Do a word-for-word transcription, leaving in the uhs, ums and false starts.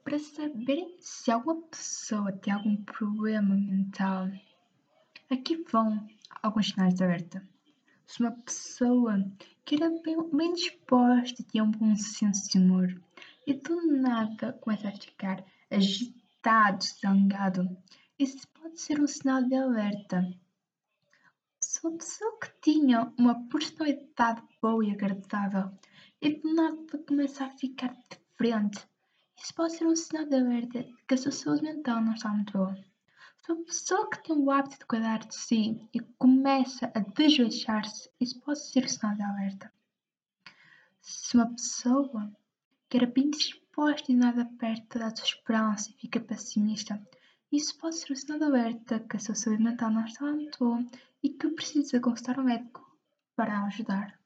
Para saberem se alguma pessoa tem algum problema mental, aqui vão alguns sinais de alerta. Se uma pessoa que era bem, bem disposta e tinha um bom senso de humor e do nada começa a ficar agitado, zangado, isso pode ser um sinal de alerta. Se uma pessoa que tinha uma personalidade boa e agradável e do nada começa a ficar diferente, isso pode ser um sinal de alerta de que a sua saúde mental não está muito boa. Se uma pessoa que tem o hábito de cuidar de si e começa a desleixar-se, isso pode ser um sinal de alerta. Se uma pessoa que era bem disposta e nada perto da sua esperança e fica pessimista, isso pode ser um sinal de alerta que a sua saúde mental não está muito boa e que precisa consultar um médico para a ajudar.